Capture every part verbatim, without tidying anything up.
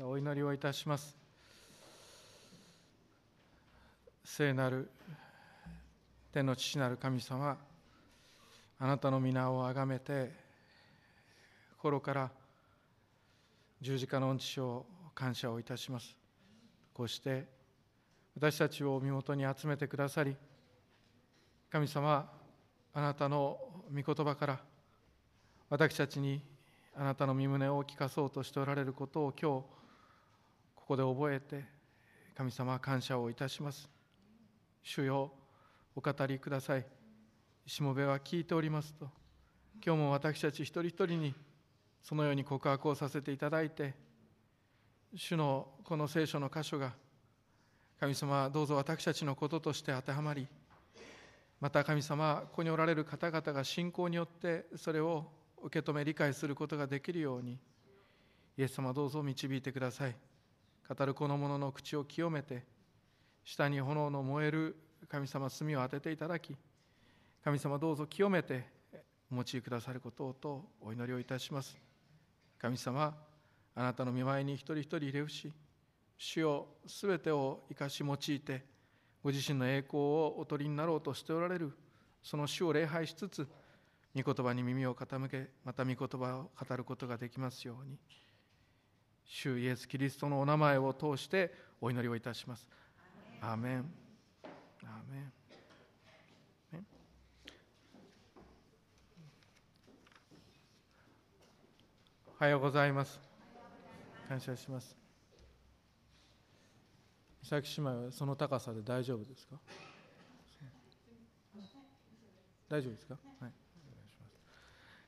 お祈りをいたします。聖なる天の父なる神様、あなたの皆をあがめて心から十字架の恩知を感謝をいたします。こうして私たちを身元に集めてくださり、神様、あなたの御言葉から私たちにあなたの御胸を聞かそうとしておられることを今日ここで覚えて、神様感謝をいたします。主よ、お語りください。しもべは聞いておりますと、今日も私たち一人一人にそのように告白をさせていただいて、主のこの聖書の箇所が神様どうぞ私たちのこととして当てはまり、また神様ここにおられる方々が信仰によってそれを受け止め理解することができるように、イエス様どうぞ導いてください。語るこの者の口を清めて、下に炎の燃える神様炭を当てていただき、神様どうぞ清めてお用いくださることをとお祈りをいたします。神様、あなたの御前に一人一人入れ伏し、主よすべてを生かし用いてご自身の栄光をお取りになろうとしておられるその主を礼拝しつつ、御言葉に耳を傾け、また御言葉を語ることができますように、主イエス・キリストのお名前を通してお祈りをいたします。アーメン。アーメン。おはようございます。感謝します。美咲姉妹はその高さで大丈夫ですか？大丈夫ですか？はい、お願いします。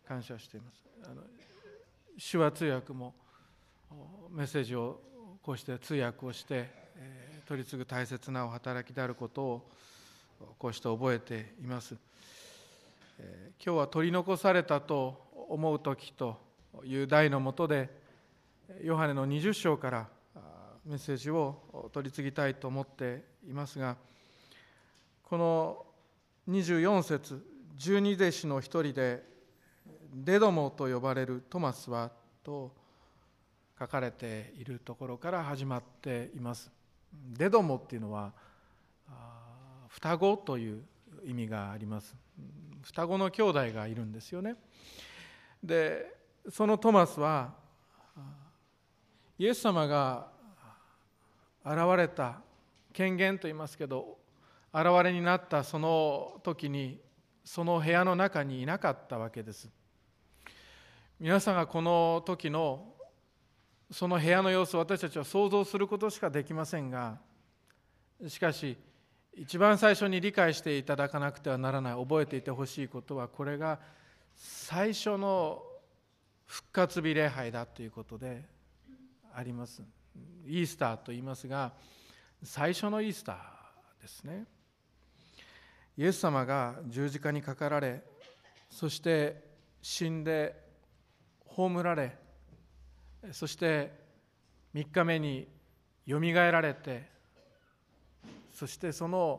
感謝しています。あの手話通訳もメッセージをこうして通訳をして、えー、取り次ぐ大切なお働きであることをこうして覚えています。えー、今日は取り残されたと思う時という題のもとで、ヨハネのにじゅっ章からメッセージを取り次ぎたいと思っていますが、このにじゅうよん節、十二弟子の一人でデドモと呼ばれるトマスはと書かれているところから始まっています。デドモっていうのは双子という意味があります。双子の兄弟がいるんですよね。で、そのトマスはイエス様が現れた権限と言いますけど、現れになったその時にその部屋の中にいなかったわけです。皆さんがこの時のその部屋の様子を私たちは想像することしかできませんが、しかし一番最初に理解していただかなくてはならない、覚えていてほしいことは、これが最初の復活日礼拝だということであります。イースターと言いますが、最初のイースターですね。イエス様が十字架にかかられ、そして死んで葬られ、そしてみっかめによみがえられて、そしてその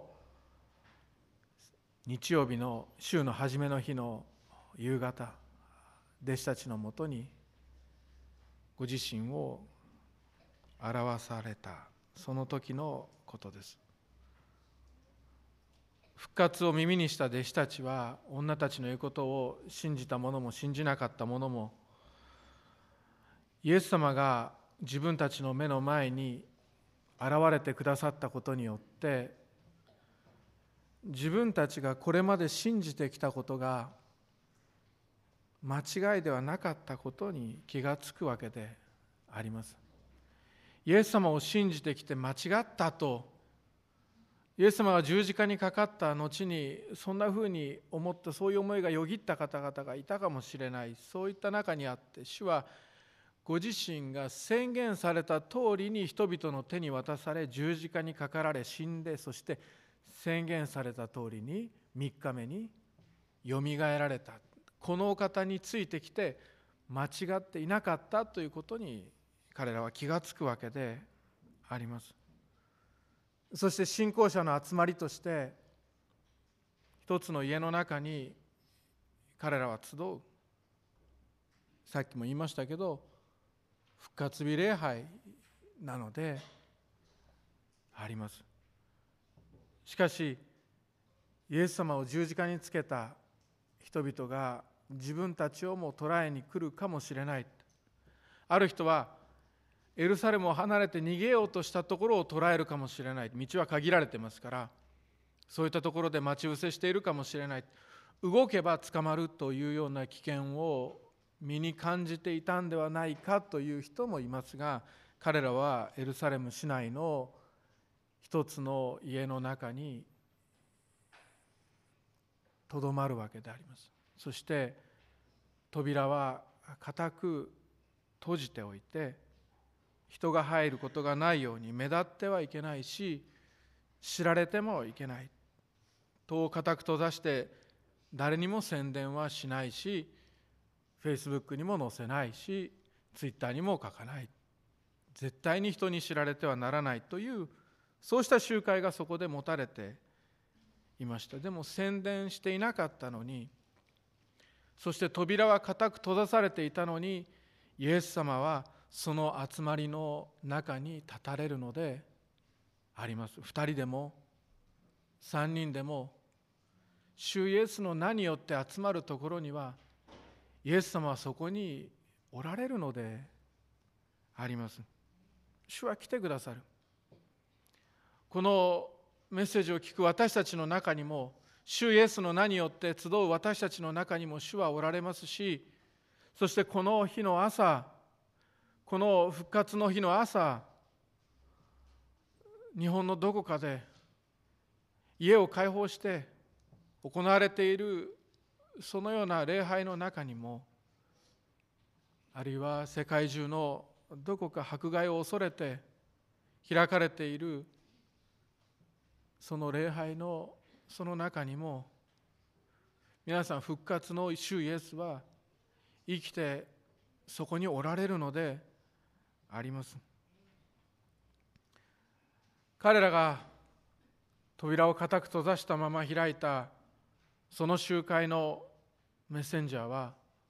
日曜日の週の初めの日の夕方、弟子たちのもとにご自身を表された、その時のことです。復活を耳にした弟子たちは、女たちの言うことを信じた者も信じなかった者も、イエス様が自分たちの目の前に現れてくださったことによって、自分たちがこれまで信じてきたことが間違いではなかったことに気がつくわけであります。イエス様を信じてきて間違ったと、イエス様が十字架にかかった後にそんなふうに思った、そういう思いがよぎった方々がいたかもしれない。そういった中にあって、主はご自身が宣言された通りに人々の手に渡され、十字架にかかられ死んで、そして宣言された通りにみっかめによみがえられた。このお方についてきて間違っていなかったということに彼らは気がつくわけであります。そして信仰者の集まりとして一つの家の中に彼らは集う。さっきも言いましたけど、復活日礼拝なのであります。しかしイエス様を十字架につけた人々が自分たちをも捕らえに来るかもしれない。ある人はエルサレムを離れて逃げようとしたところを捕らえるかもしれない。道は限られてますから、そういったところで待ち伏せしているかもしれない。動けば捕まるというような危険を身に感じていたんではないかという人もいますが、彼らはエルサレム市内の一つの家の中にとどまるわけであります。そして扉は固く閉じておいて、人が入ることがないように目立ってはいけないし、知られてもいけない。戸を固く閉ざして誰にも宣伝はしないし、フェイスブックにも載せないし、ツイッターにも書かない。絶対に人に知られてはならないという、そうした集会がそこで持たれていました。でも宣伝していなかったのに、そして扉は固く閉ざされていたのに、イエス様はその集まりの中に立たれるのであります。二人でも三人でも主イエスの名によって集まるところには、イエス様はそこにおられるのであります。主は来てくださる。このメッセージを聞く私たちの中にも、主イエスの名によって集う私たちの中にも主はおられますし、そしてこの日の朝、この復活の日の朝、日本のどこかで家を開放して行われているそのような礼拝の中にも、あるいは世界中のどこか迫害を恐れて開かれているその礼拝のその中にも、皆さん復活の主イエスは生きてそこにおられるのであります。彼らが扉を固く閉ざしたまま開いたその集会のメッセンジャーは、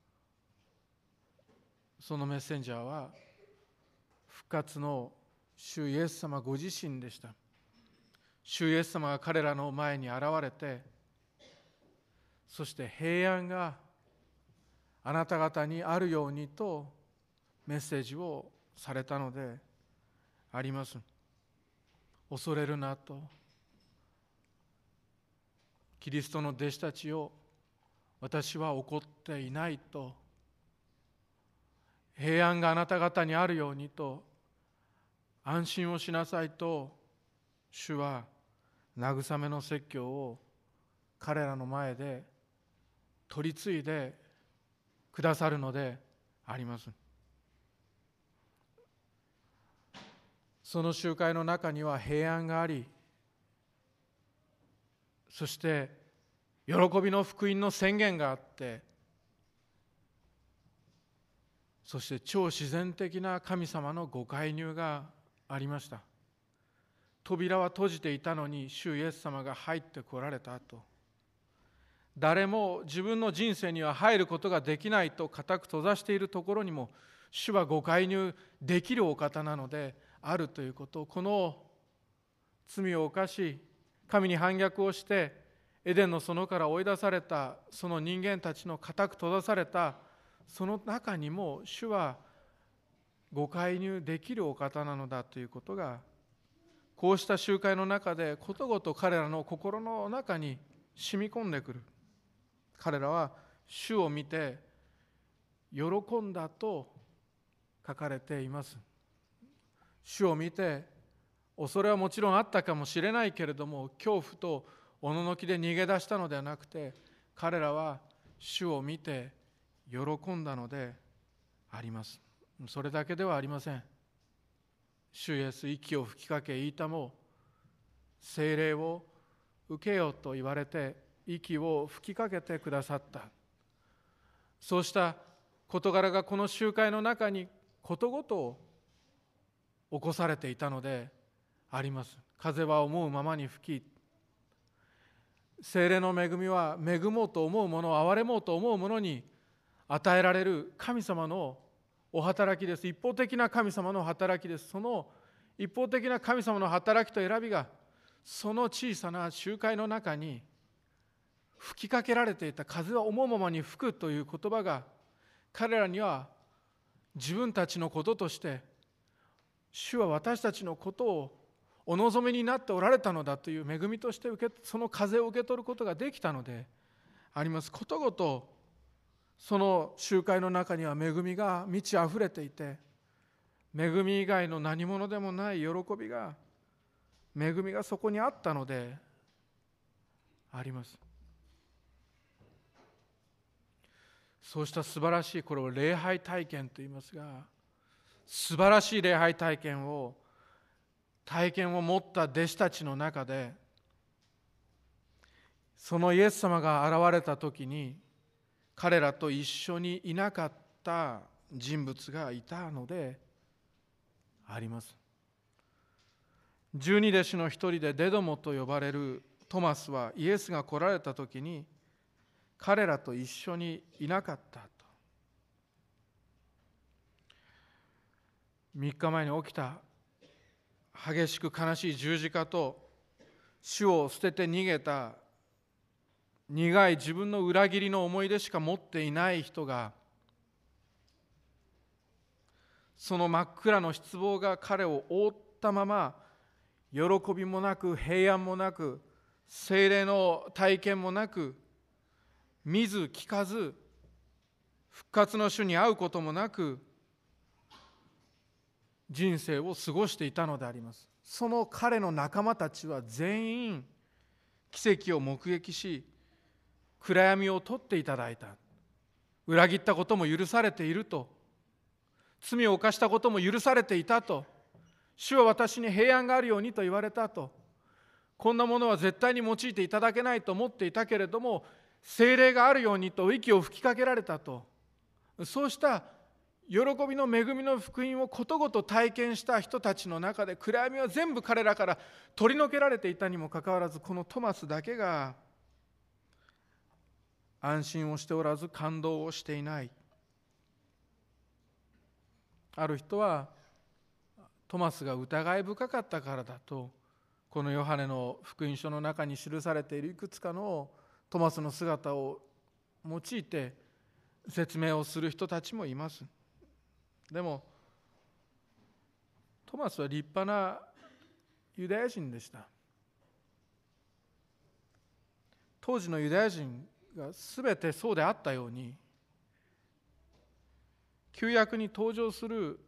そのメッセンジャーは復活の主イエス様ご自身でした。主イエス様が彼らの前に現れて、そして平安があなた方にあるようにとメッセージをされたのであります。恐れるなと、キリストの弟子たちを私は怒っていないと、平安があなた方にあるようにと、安心をしなさいと、主は慰めの説教を彼らの前で取り継いでくださるのであります。その集会の中には平安があり、そして喜びの福音の宣言があって、そして超自然的な神様のご介入がありました。扉は閉じていたのに主イエス様が入ってこられた後、誰も自分の人生には入ることができないと固く閉ざしているところにも主はご介入できるお方なのであるということを、この罪を犯し神に反逆をしてエデンの園から追い出されたその人間たちの固く閉ざされたその中にも主はご介入できるお方なのだということが、こうした集会の中でことごと彼らの心の中に染み込んでくる。彼らは主を見て喜んだと書かれています。主を見て恐れはもちろんあったかもしれないけれども、恐怖とおののきで逃げ出したのではなくて、彼らは主を見て喜んだのであります。それだけではありません。主イエス、息を吹きかけ言いたもう、聖霊を受けよと言われて息を吹きかけてくださった。そうした事柄がこの集会の中にことごと起こされていたのであります。風は思うままに吹き、聖霊の恵みは恵もうと思うもの、憐れもうと思うものに与えられる神様のお働きです。一方的な神様の働きです。その一方的な神様の働きと選びが、その小さな集会の中に吹きかけられていた。風は思うままに吹くという言葉が、彼らには自分たちのこととして、主は私たちのことをお望みになっておられたのだという恵みとして受け、その風を受け取ることができたのであります。ことごとその集会の中には恵みが満ち溢れていて、恵み以外の何者でもない喜びが、恵みがそこにあったのであります。そうした素晴らしい、これを礼拝体験と言いますが、素晴らしい礼拝体験を体験を持った弟子たちの中で、そのイエス様が現れた時に彼らと一緒にいなかった人物がいたのであります。十二弟子の一人でデドモと呼ばれるトマスは、イエスが来られた時に彼らと一緒にいなかったと。三日前に起きた激しく悲しい十字架と、主を捨てて逃げた苦い自分の裏切りの思い出しか持っていない人が、その真っ暗の失望が彼を覆ったまま、喜びもなく平安もなく聖霊の体験もなく、見ず聞かず復活の主に会うこともなく人生を過ごしていたのであります。その彼の仲間たちは全員奇跡を目撃し、暗闇を取っていただいた。裏切ったことも許されていると、罪を犯したことも許されていたと、主は私に平安があるようにと言われたと、こんなものは絶対に用いていただけないと思っていたけれども、聖霊があるようにと息を吹きかけられたと、そうした喜びの恵みの福音をことごと体験した人たちの中で、暗闇は全部彼らから取り除けられていたにもかかわらず、このトマスだけが安心をしておらず感動をしていない。ある人はトマスが疑い深かったからだと、このヨハネの福音書の中に記されているいくつかのトマスの姿を用いて説明をする人たちもいます。でもトマスは立派なユダヤ人でした。当時のユダヤ人が全てそうであったように、旧約に登場する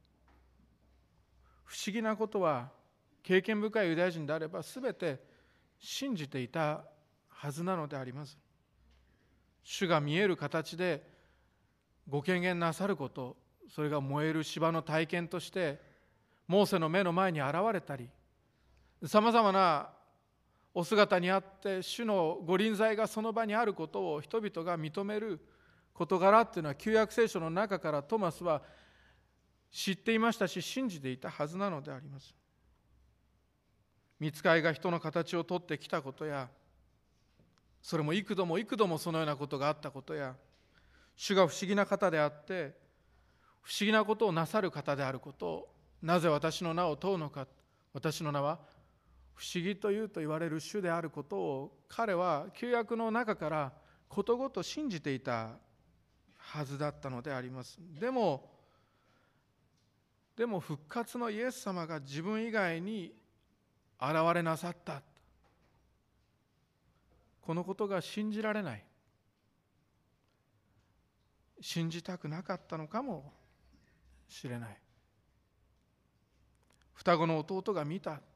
不思議なことは、経験深いユダヤ人であれば全て信じていたはずなのであります。主が見える形でご権限なさること、それが燃える芝の体験としてモーセの目の前に現れたり、さまざまなお姿にあって主のご臨在がその場にあることを人々が認める事柄っていうのは、旧約聖書の中からトマスは知っていましたし、信じていたはずなのであります。御使いが人の形をとってきたことや、それも幾度も幾度もそのようなことがあったことや、主が不思議な方であって不思議なことをなさる方であることを、なぜ私の名を問うのか、私の名は不思議というと言われる主であることを、彼は旧約の中からことごと信じていたはずだったのであります。でもでも復活のイエス様が自分以外に現れなさった、このことが信じられない、信じたくなかったのかもしれない。双子の弟が見た、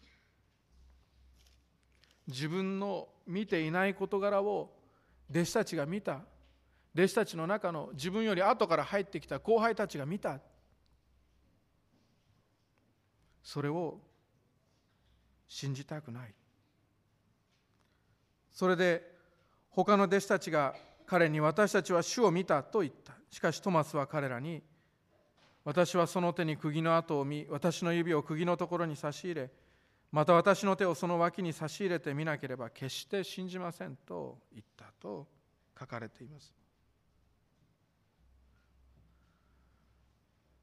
自分の見ていない事柄を弟子たちが見た、弟子たちの中の自分より後から入ってきた後輩たちが見た、それを信じたくない。それで他の弟子たちが彼に、私たちは主を見たと言った。しかしトマスは彼らに、私はその手に釘の跡を見、私の指を釘のところに差し入れ、また私の手をその脇に差し入れてみなければ決して信じませんと言ったと書かれています。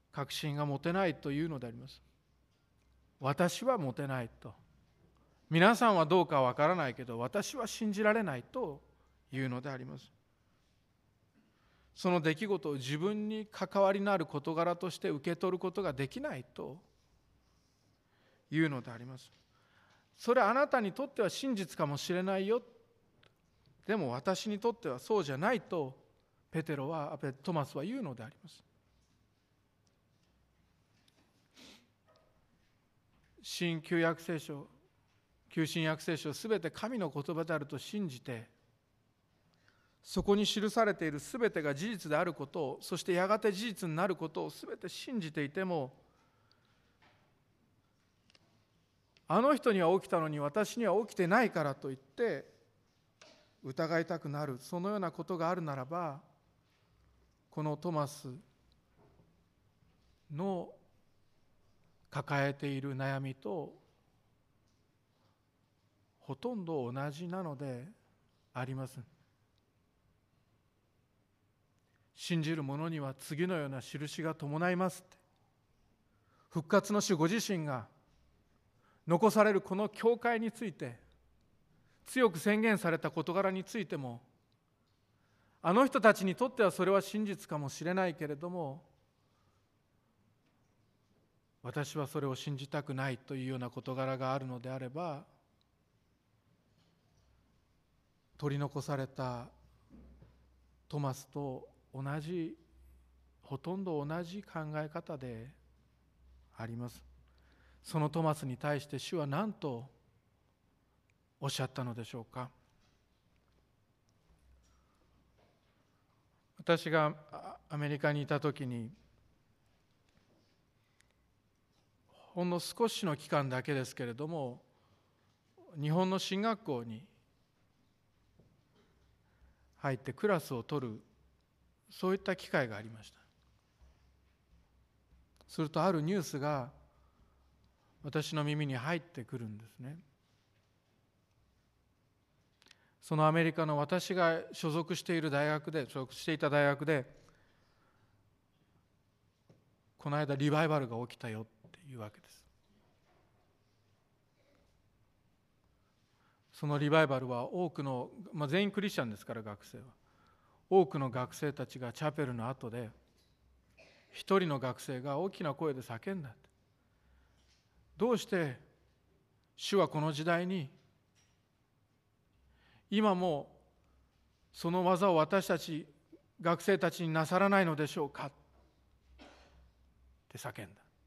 確信が持てないというのであります。私は持てないと。皆さんはどうかわからないけど、私は信じられないというのであります。その出来事を自分に関わりのある事柄として受け取ることができないというのであります。それはあなたにとっては真実かもしれないよ。でも私にとってはそうじゃないとペテロは、トマスは言うのであります。新旧約聖書、旧新約聖書すべて神の言葉であると信じて、そこに記されているすべてが事実であることを、そしてやがて事実になることをすべて信じていても、あの人には起きたのに私には起きてないからといって疑いたくなる、そのようなことがあるならば、このトマスの抱えている悩みとほとんど同じなのであります。信じる者には次のような印が伴いますって、復活の主ご自身が残されるこの教会について強く宣言された事柄についても、あの人たちにとってはそれは真実かもしれないけれども、私はそれを信じたくないというような事柄があるのであれば、取り残されたトマスと同じ、ほとんど同じ考え方であります。そのトマスに対して主は何とおっしゃったのでしょうか。私がアメリカにいたときに、ほんの少しの期間だけですけれども、日本の神学校に入ってクラスを取る、そういった機会がありました。するとあるニュースが私の耳に入ってくるんですね。そのアメリカの私が所属している大学で、所属していた大学で、この間リバイバルが起きたよっていうわけです。そのリバイバルは多くの、まあ、全員クリスチャンですから学生は、多くの学生たちがチャペルの後で一人の学生が大きな声で叫んだ。どうして主はこの時代に今もその技を私たち学生たちになさらないのでしょうかって叫んだ。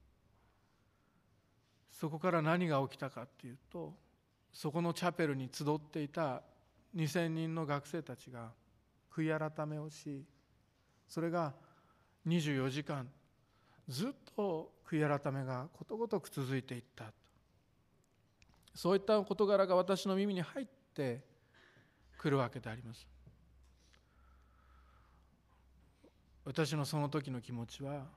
そこから何が起きたかっていうと、そこのチャペルに集っていたにせんにんの学生たちが悔い改めをし、それがにじゅうよじかんずっと悔い改めがことごとく続いていった。そういった事柄が私の耳に入ってくるわけであります。私のその時の気持ちは、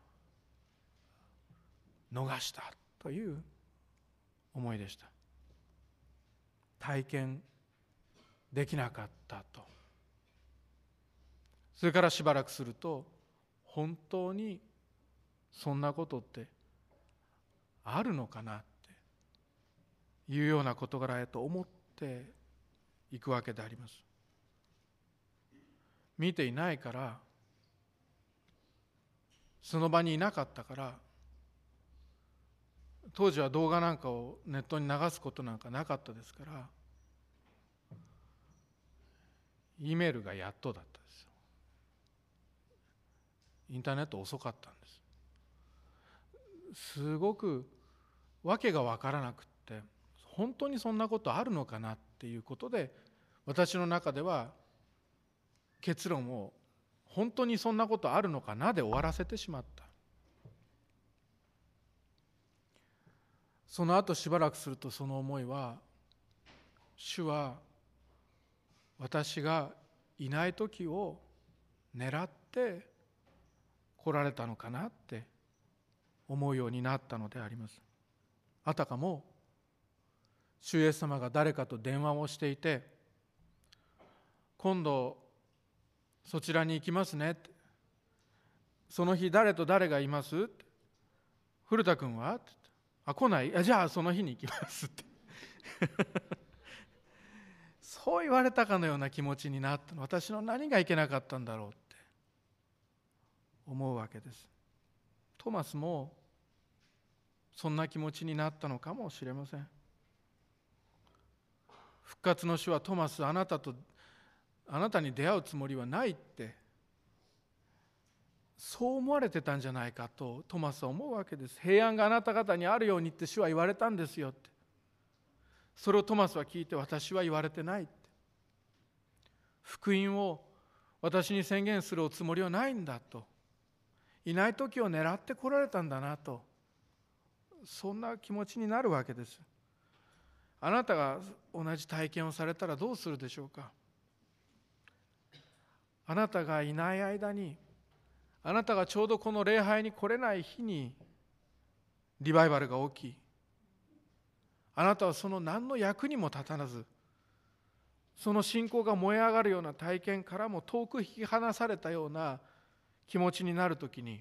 逃したという思いでした。体験できなかったと。それからしばらくすると、本当にそんなことってあるのかなっていうような事柄へと思っていくわけであります。見ていないから、その場にいなかったから、当時は動画なんかをネットに流すことなんかなかったですから、Eメールがやっとだったんですよ。インターネット遅かったんです。すごくわけが分からなくって、本当にそんなことあるのかなっていうことで、私の中では結論を本当にそんなことあるのかなで終わらせてしまった。その後しばらくすると、その思いは、主は私がいない時を狙って来られたのかなって思うようになったのであります。あたかも主イエス様が誰かと電話をしていて、今度そちらに行きますねって、その日誰と誰がいます？ 古田君は?って言って、あ、来ない?あ、じゃあその日に行きますってそう言われたかのような気持ちになったの。私の何がいけなかったんだろうって思うわけです。トマスもそんな気持ちになったのかもしれません。復活の主は、トマス、あなたとあなたに出会うつもりはないって、そう思われてたんじゃないかとトマスは思うわけです。平安があなた方にあるようにって主は言われたんですよって。それをトマスは聞いて、私は言われてないって、福音を私に宣言するおつもりはないんだと、いない時を狙って来られたんだなと、そんな気持ちになるわけです。あなたが同じ体験をされたらどうするでしょうか。あなたがいない間に、あなたがちょうどこの礼拝に来れない日にリバイバルが起き、あなたはその何の役にも立たず、その信仰が燃え上がるような体験からも遠く引き離されたような気持ちになるときに、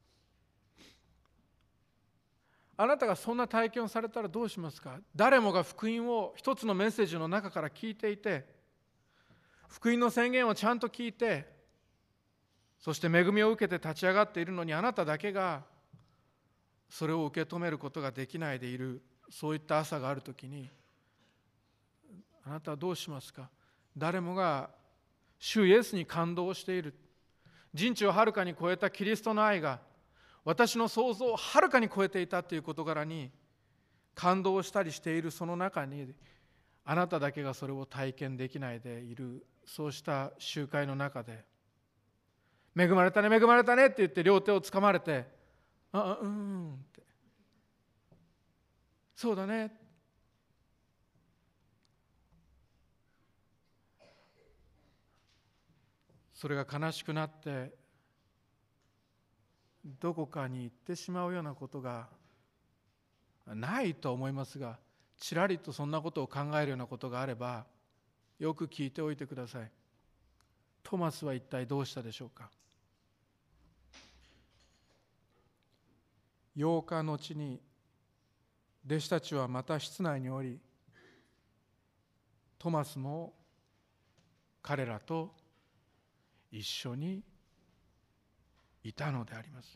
あなたがそんな体験をされたらどうしますか。誰もが福音を一つのメッセージの中から聞いていて、福音の宣言をちゃんと聞いて、そして恵みを受けて立ち上がっているのに、あなただけがそれを受け止めることができないでいる、そういった朝があるときに、あなたはどうしますか。誰もが主イエスに感動している、人知をはるかに超えたキリストの愛が私の想像をはるかに超えていたという事柄に感動したりしている、その中にあなただけがそれを体験できないでいる、そうした集会の中で、恵まれたね恵まれたねって言って両手をつかまれて、ああうんって、そうだね、それが悲しくなってどこかに行ってしまうようなことがないと思いますが、ちらりとそんなことを考えるようなことがあれば、よく聞いておいてください。トマスは一体どうしたでしょうか。ようか後に弟子たちはまた室内におり、トマスも彼らと一緒にいたのであります。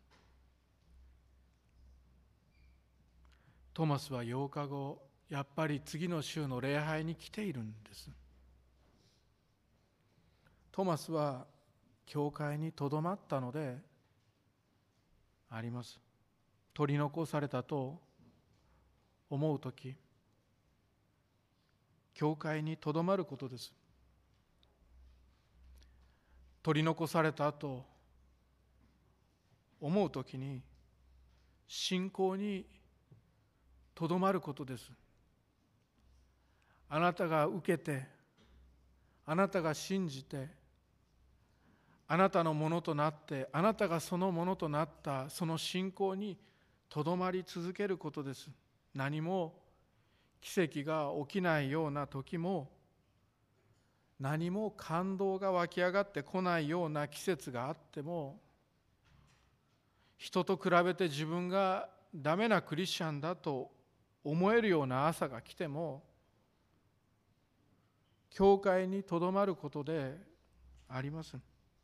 トマスはようかご、やっぱり次の週の礼拝に来ているんです。トマスは教会にとどまったのであります。取り残されたと思うとき、教会にとどまることです。取り残されたと思うときに、信仰にとどまることです。あなたが受けて、あなたが信じて、あなたのものとなって、あなたがそのものとなったその信仰にとどまり続けることです。何も奇跡が起きないような時も、何も感動が湧き上がってこないような季節があっても、人と比べて自分がダメなクリスチャンだと思えるような朝が来ても、教会にとどまることであります。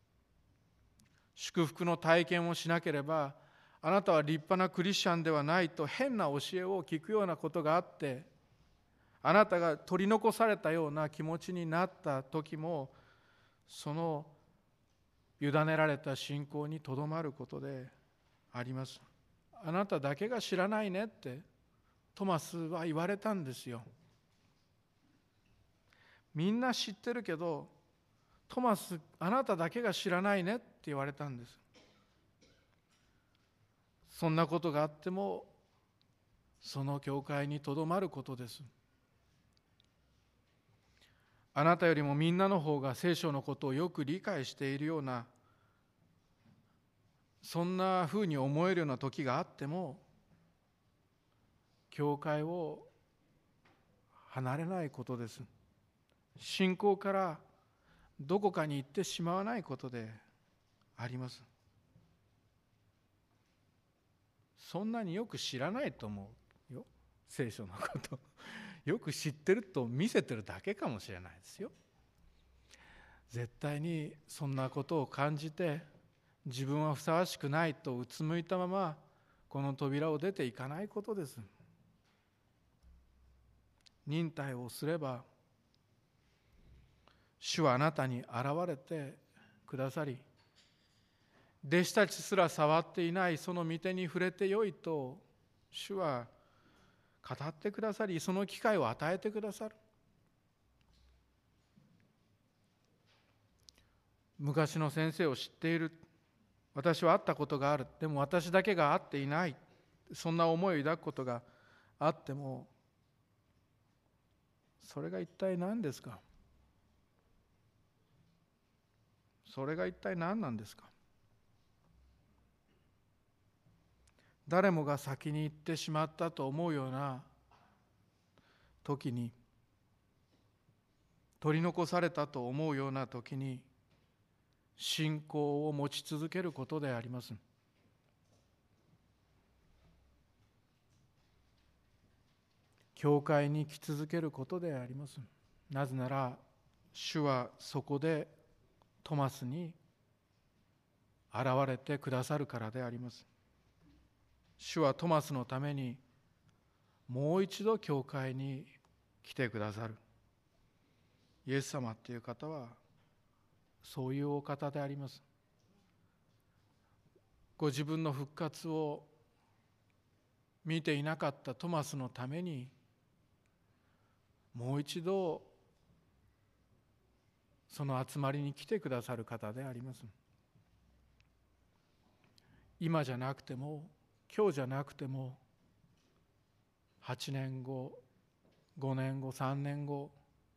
祝福の体験をしなければ、あなたは立派なクリスチャンではないと変な教えを聞くようなことがあって、あなたが取り残されたような気持ちになった時も、その委ねられた信仰にとどまることであります。あなただけが知らないねってトマスは言われたんですよ。みんな知ってるけど、トマス、あなただけが知らないねって言われたんです。そんなことがあっても、その教会にとどまることです。あなたよりもみんなの方が聖書のことをよく理解しているような、そんなふうに思えるような時があっても、教会を離れないことです。信仰からどこかに行ってしまわないことであります。 そんなによく知らないと思うよ。聖書のことよく知ってると見せてるだけかもしれないですよ。絶対にそんなことを感じて、自分はふさわしくないとうつむいたままこの扉を出ていかないことです。忍耐をすれば、主はあなたに現れてくださり、弟子たちすら触っていないその御手に触れてよいと主は語ってくださり、その機会を与えてくださる。昔の先生を知っている、私は会ったことがある、でも私だけが会っていない、そんな思いを抱くことがあっても、それが一体何ですか？それが一体何なんですか？誰もが先に行ってしまったと思うような時に、取り残されたと思うような時に、信仰を持ち続けることであります。教会に来続けることであります。なぜなら、主はそこでトマスに現れてくださるからであります。主はトマスのためにもう一度教会に来てくださる。イエス様という方はそういうお方であります。ご自分の復活を見ていなかったトマスのためにもう一度その集まりに来てくださる方であります。今じゃなくても、今日じゃなくても、はちねんご、ごねんご、さんねんご、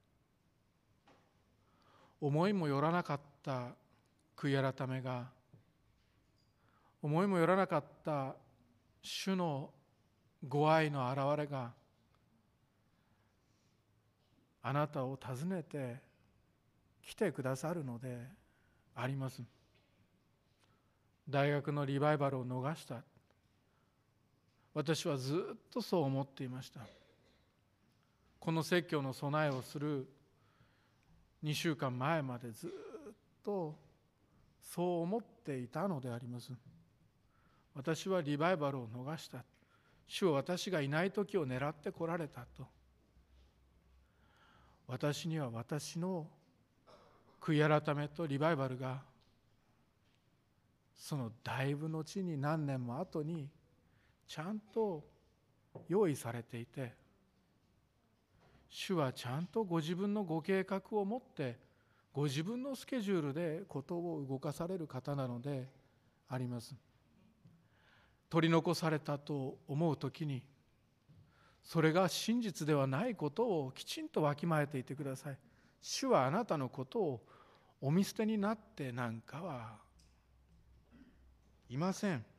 思いもよらなかった悔い改めが、思いもよらなかった主のご愛の現れがあなたを訪ねて来てくださるのであります。大学のリバイバルを逃した。私はずっとそう思っていました。この説教の備えをするにしゅうかんまえまでずっとそう思っていたのであります。私はリバイバルを逃した。主は私がいない時を狙って来られたと。私には私の悔い改めとリバイバルがそのだいぶ後に、何年も後にちゃんと用意されていて、主はちゃんとご自分のご計画を持ってご自分のスケジュールでことを動かされる方なのであります。取り残されたと思うときに、それが真実ではないことをきちんとわきまえていてください。主はあなたのことをお見捨てになってなんかはいません。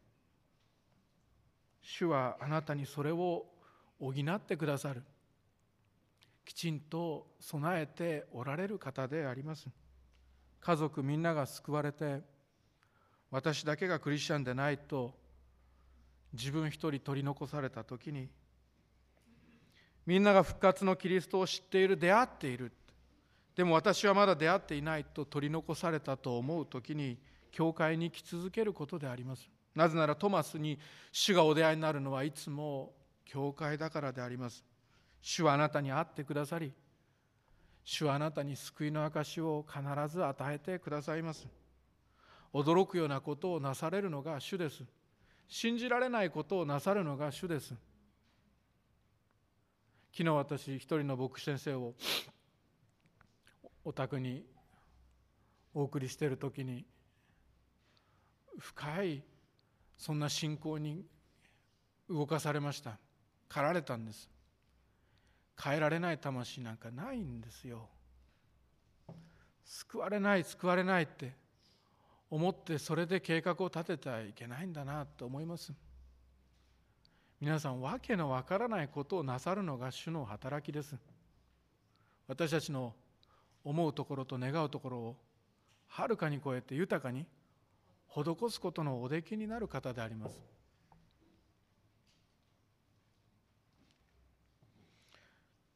主はあなたにそれを補ってくださる、きちんと備えておられる方であります。家族みんなが救われて、私だけがクリスチャンでないと自分一人取り残されたときに、みんなが復活のキリストを知っている、出会っている、でも私はまだ出会っていないと取り残されたと思うときに、教会に来続けることであります。なぜならトマスに主がお出会いになるのはいつも教会だからであります。主はあなたに会ってくださり、主はあなたに救いの証を必ず与えてくださいます。驚くようなことをなされるのが主です。信じられないことをなさるのが主です。昨日私一人の牧師先生をお宅にお送りしているときに、深いそんな信仰に動かされました。駆られたんです。変えられない魂なんかないんですよ。救われない救われないって思って、それで計画を立ててはいけないんだなと思います。皆さん、わけのわからないことをなさるのが主の働きです。私たちの思うところと願うところをはるかに超えて豊かに施すことのおできになる方であります。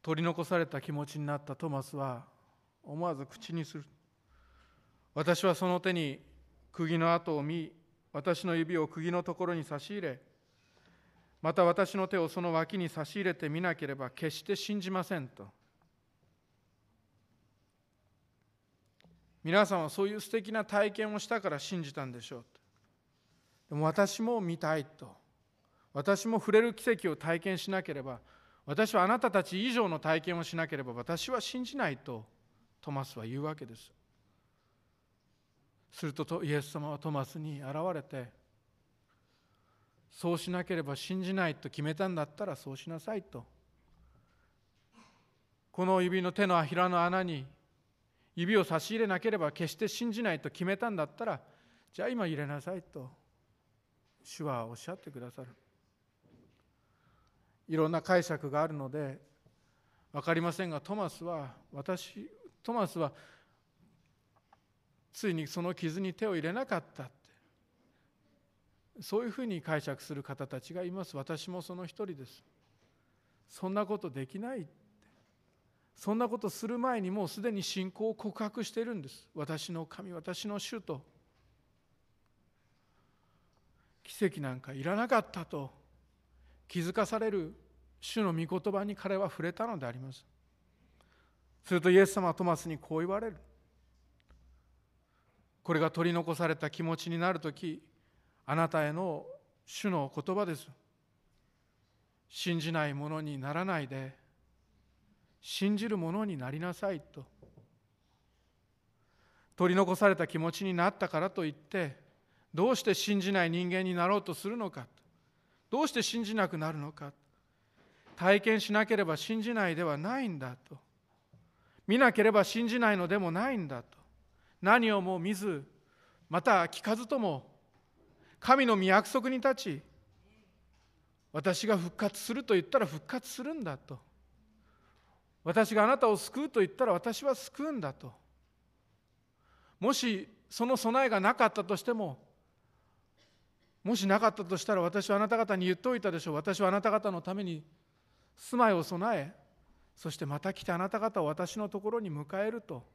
取り残された気持ちになったトマスは思わず口にする。私はその手に釘の跡を見、私の指を釘のところに差し入れ、また私の手をその脇に差し入れてみなければ決して信じませんと。皆さんはそういう素敵な体験をしたから信じたんでしょう。でも私も見たいと。私も触れる奇跡を体験しなければ、私はあなたたち以上の体験をしなければ私は信じないとトマスは言うわけです。するとイエス様はトマスに現れて、そうしなければ信じないと決めたんだったらそうしなさいと。この指の手のひらの穴に指を差し入れなければ決して信じないと決めたんだったら、じゃあ今入れなさいと主はおっしゃってくださる。いろんな解釈があるので分かりませんが、トマスは私トマスはついにその傷に手を入れなかったって、そういうふうに解釈する方たちがいます。私もその一人です。そんなことできないって、そんなことする前にもうすでに信仰を告白しているんです。私の神、私の主と。奇跡なんかいらなかったと気づかされる主の御言葉に彼は触れたのであります。するとイエス様はトマスにこう言われる。これが取り残された気持ちになるとき、あなたへの主の言葉です。信じないものにならないで、信じるものになりなさいと。取り残された気持ちになったからといって、どうして信じない人間になろうとするのか、どうして信じなくなるのか、体験しなければ信じないではないんだと。見なければ信じないのでもないんだと。何をも見ず、また聞かずとも、神の御約束に立ち、私が復活すると言ったら復活するんだと。私があなたを救うと言ったら私は救うんだと。もしその備えがなかったとしても、もしなかったとしたら私はあなた方に言っておいたでしょう。私はあなた方のために住まいを備え、そしてまた来てあなた方を私のところに迎えると。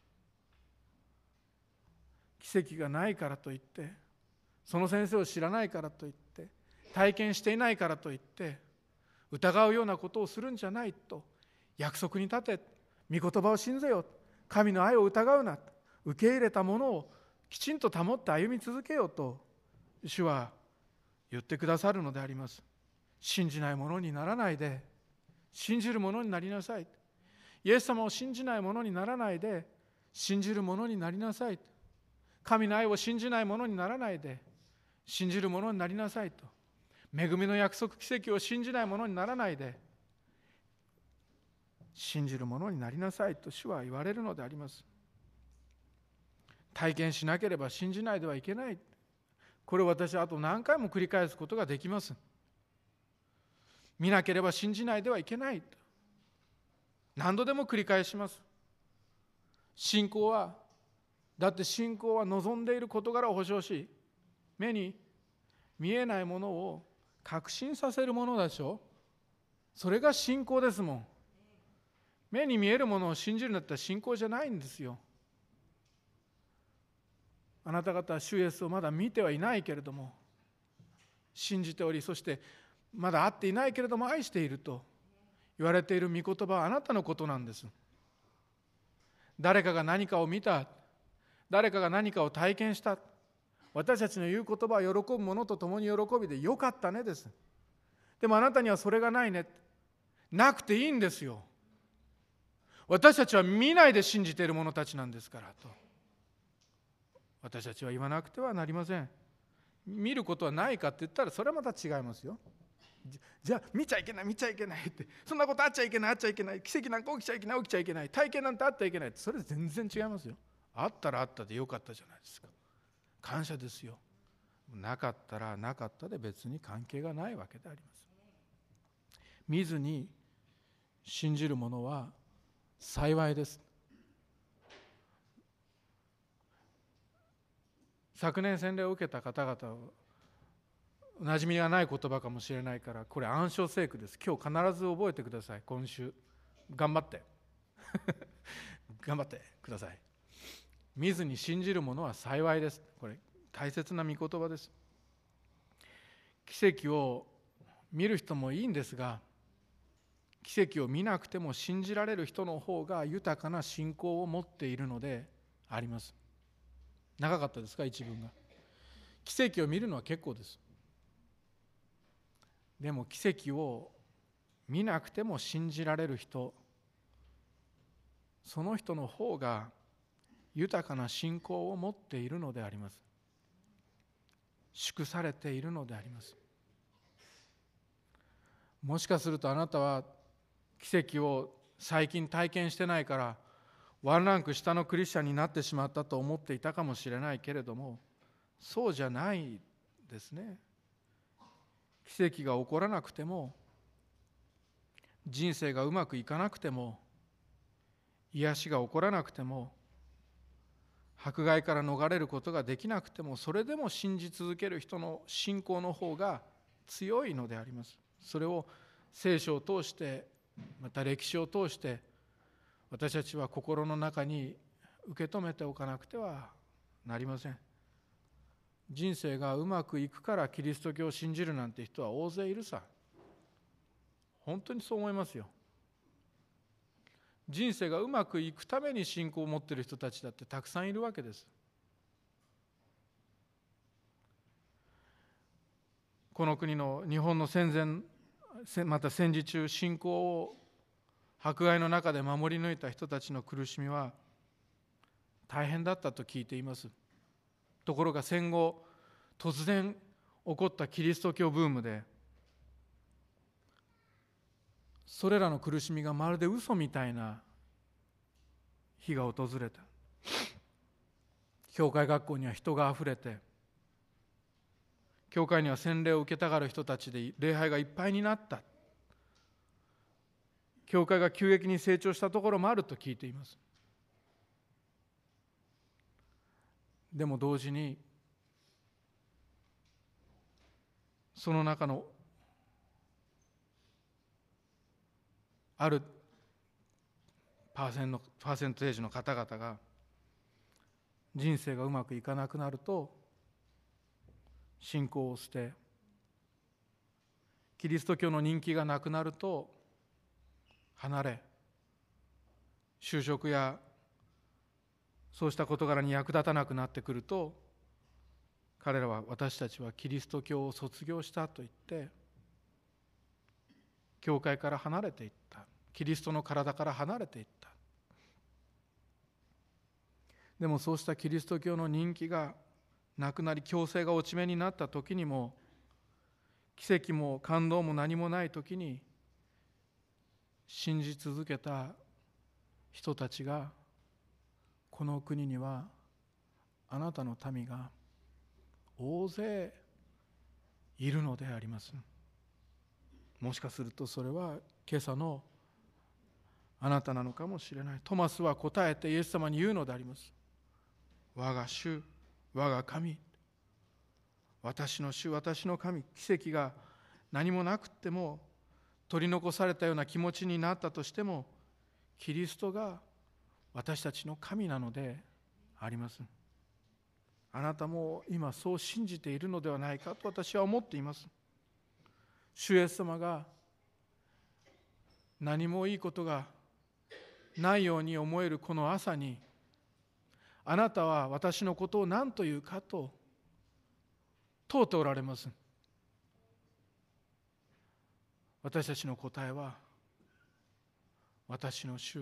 奇跡がないからといって、その先生を知らないからといって、体験していないからといって疑うようなことをするんじゃないと。約束に立て、御言葉を信ぜよ、神の愛を疑うな、受け入れたものをきちんと保って歩み続けようと主は言ってくださるのであります。信じないものにならないで、信じるものになりなさい。イエス様を信じないものにならないで、信じるものになりなさい。神の愛を信じないものにならないで、信じるものになりなさいと。恵みの約束奇跡を信じないものにならないで、信じるものになりなさいと主は言われるのであります。体験しなければ信じないではいけない。これを私はあと何回も繰り返すことができます。見なければ信じないではいけない。何度でも繰り返します。信仰は、だって信仰は望んでいる事柄を保証し、目に見えないものを確信させるものでしょ。それが信仰ですもん。目に見えるものを信じるんだったら信仰じゃないんですよ。あなた方は主イエスをまだ見てはいないけれども信じており、そしてまだ会っていないけれども愛していると言われている御言葉はあなたのことなんです。誰かが何かを見た、誰かが何かを体験した、私たちの言う言葉は喜ぶ者と共に喜びでよかったねです。でもあなたにはそれがないね、なくていいんですよ。私たちは見ないで信じている者たちなんですからと私たちは言わなくてはなりません。見ることはないかって言ったらそれはまた違いますよ。じゃあ見ちゃいけない見ちゃいけないって、そんなことあっちゃいけないあっちゃいけない、奇跡なんか起きちゃいけない起きちゃいけない、体験なんてあってはいけないって、それ全然違いますよ。あったらあったでよかったじゃないですか。感謝ですよ。なかったらなかったで別に関係がないわけであります。見ずに信じる者は幸いです。昨年洗礼を受けた方々は馴染みがない言葉かもしれないから、これ暗唱聖句です。今日必ず覚えてください。今週頑張って頑張ってください。見ずに信じる者は幸いです。これ大切な御言葉です。奇跡を見る人もいいんですが、奇跡を見なくても信じられる人の方が豊かな信仰を持っているのであります。長かったですか、一文が。奇跡を見るのは結構です。でも奇跡を見なくても信じられる人、その人の方が豊かな信仰を持っているのであります。祝されているのであります。もしかするとあなたは奇跡を最近体験してないからワンランク下のクリスチャンになってしまったと思っていたかもしれないけれども、そうじゃないですね。奇跡が起こらなくても、人生がうまくいかなくても、癒しが起こらなくても、迫害から逃れることができなくても、それでも信じ続ける人の信仰の方が強いのであります。それを聖書を通して、また歴史を通して私たちは心の中に受け止めておかなくてはなりません。人生がうまくいくからキリスト教を信じるなんて人は大勢いるさ。本当にそう思いますよ。人生がうまくいくために信仰を持っている人たちだってたくさんいるわけです。この国の日本の戦前、また戦時中、信仰を迫害の中で守り抜いた人たちの苦しみは大変だったと聞いています。ところが戦後、突然起こったキリスト教ブームで、それらの苦しみがまるで嘘みたいな日が訪れた。教会学校には人があふれて、教会には洗礼を受けたがる人たちで礼拝がいっぱいになった。教会が急激に成長したところもあると聞いています。でも同時に、その中のあるパーセント、パーセンテージの方々が人生がうまくいかなくなると信仰を捨て、キリスト教の人気がなくなると離れ、就職やそうした事柄に役立たなくなってくると、彼らは私たちはキリスト教を卒業したと言って教会から離れていった。キリストの体から離れていった。でもそうしたキリスト教の人気がなくなり、強制が落ち目になった時にも、奇跡も感動も何もない時に、信じ続けた人たちが、この国にはあなたの民が大勢いるのであります。もしかするとそれは今朝のあなたなのかもしれない。トマスは答えてイエス様に言うのであります。我が主、我が神、私の主、私の神。奇跡が何もなくっても、取り残されたような気持ちになったとしても、キリストが私たちの神なのであります。あなたも今そう信じているのではないかと私は思っています。主イエス様が何もいいことがないように思えるこの朝に、あなたは私のことを何というかと問うておられます。私たちの答えは、私の主、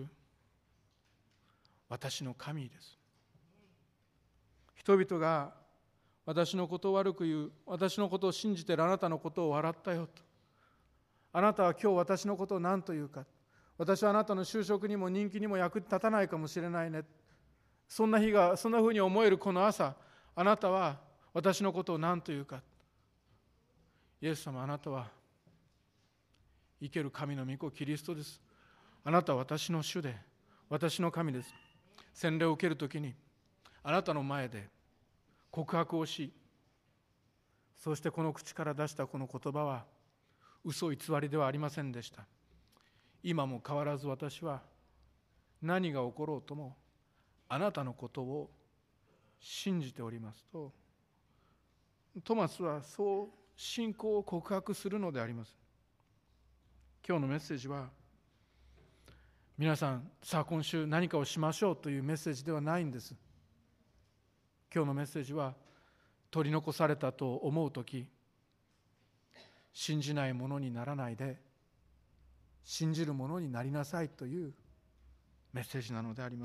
私の神です。人々が私のことを悪く言う、私のことを信じているあなたのことを笑ったよと。あなたは今日私のことを何というか、私はあなたの就職にも人気にも役に立たないかもしれないね。そんな日が、そんなふうに思えるこの朝、あなたは私のことを何というか。イエス様、あなたは生ける神の御子キリストです。あなたは私の主で、私の神です。洗礼を受けるときに、あなたの前で告白をし、そしてこの口から出したこの言葉は嘘偽りではありませんでした。 今も変わらず私は何が起ころうともあなたのことを信じておりますと、トマスはそう信仰を告白するのであります。今日のメッセージは、皆さんさあ今週何かをしましょうというメッセージではないんです。今日のメッセージは、取り残されたと思うとき、信じないものにならないで信じるものになりなさいというメッセージなのであります。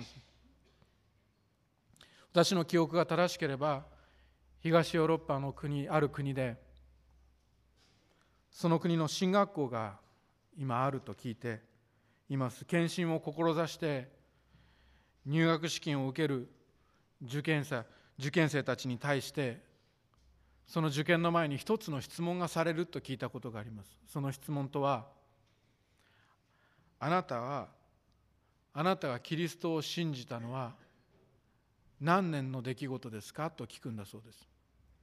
私の記憶が正しければ、東ヨーロッパの国ある国で、その国の神学校が今あると聞いています。献身を志して入学試験を受ける受験者受験生たちに対して、その受験の前に一つの質問がされると聞いたことがあります。その質問とは、あなたはあなたがキリストを信じたのは何年の出来事ですかと聞くんだそうです。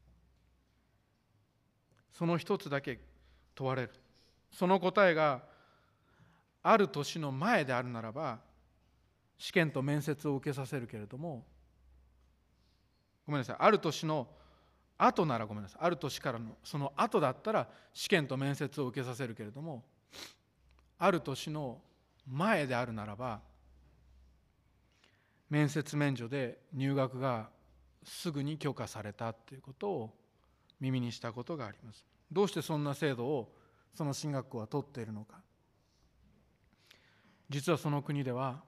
その一つだけ問われる。その答えがある年の前であるならば、試験と面接を受けさせるけれども、ごめんなさい、ある年の後ならごめんなさい、ある年からのその後だったら試験と面接を受けさせるけれども、ある年の前であるならば、面接免除で入学がすぐに許可されたということを耳にしたことがあります。どうしてそんな制度をその神学校は取っているのか。実はその国では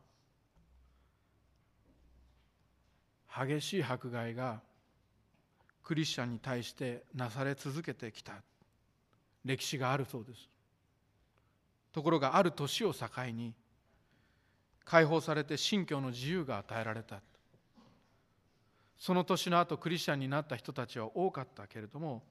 激しい迫害がクリスチャンに対してなされ続けてきた歴史があるそうです。ところがある年を境に解放されて信教の自由が与えられた。その年の後クリスチャンになった人たちは多かったけれども、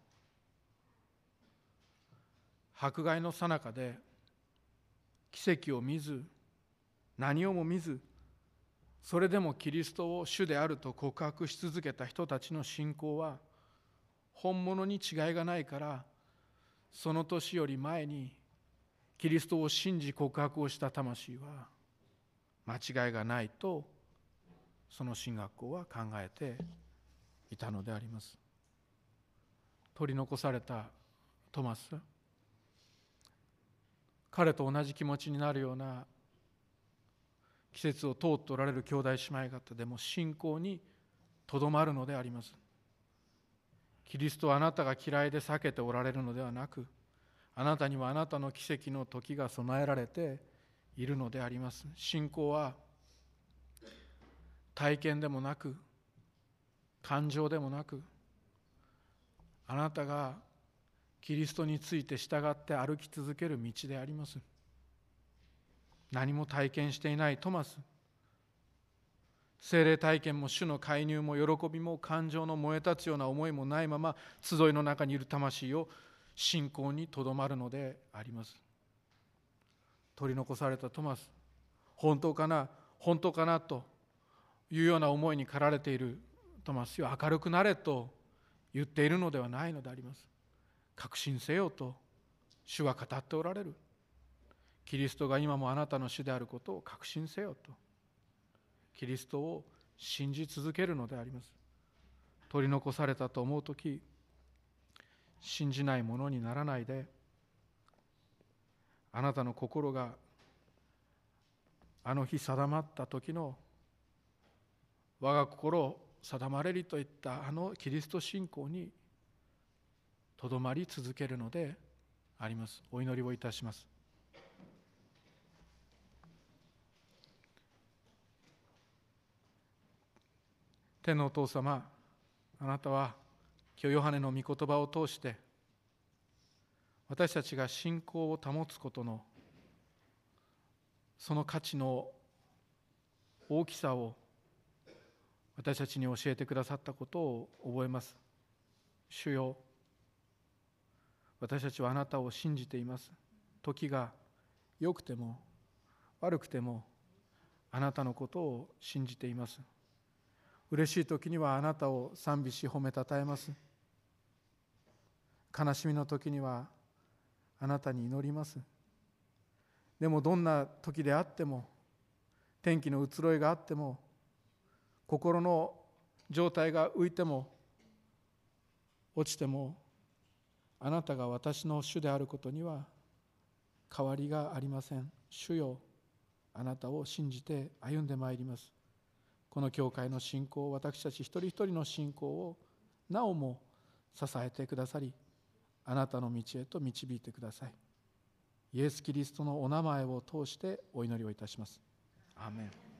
迫害の最中で奇跡を見ず何をも見ず、それでもキリストを主であると告白し続けた人たちの信仰は本物に違いがないから、その年より前にキリストを信じ告白をした魂は間違いがないと、その神学校は考えていたのであります。取り残されたトマス、彼と同じ気持ちになるような季節を通っておられる兄弟姉妹方でも信仰にとどまるのであります。キリストはあなたが嫌いで避けておられるのではなく、あなたにはあなたの奇跡の時が備えられているのであります。信仰は体験でもなく感情でもなく、あなたがキリストについて従って歩き続ける道であります。何も体験していないトマス、聖霊体験も主の介入も喜びも感情の燃え立つような思いもないまま、集いの中にいる魂を信仰にとどまるのであります。取り残されたトマス、本当かな本当かなというような思いに駆られているトマスよ、明るくなれと言っているのではないのであります。確信せよと主は語っておられる。キリストが今もあなたの主であることを確信せよと、キリストを信じ続けるのであります。取り残されたと思うとき、信じないものにならないで、あなたの心があの日定まった時の我が心定まれりといったあのキリスト信仰にとどまり続けるのであります。お祈りをいたします。天のお父様、あなたは今日ヨハネの御言葉を通して私たちが信仰を保つことのその価値の大きさを私たちに教えてくださったことを覚えます。主よ、私たちはあなたを信じています。時が良くても悪くてもあなたのことを信じています。嬉しい時にはあなたを賛美し褒めたたえます。悲しみの時にはあなたに祈ります。 でもどんな時であっても、天気の移ろいがあっても、心の状態が浮いても落ちても、あなたが私の主であることには変わりがありません。主よ、あなたを信じて歩んでまいります。この教会の信仰、私たち一人一人の信仰をなおも支えてくださり、あなたの道へと導いてください。イエス・キリストのお名前を通してお祈りをいたします。アーメン。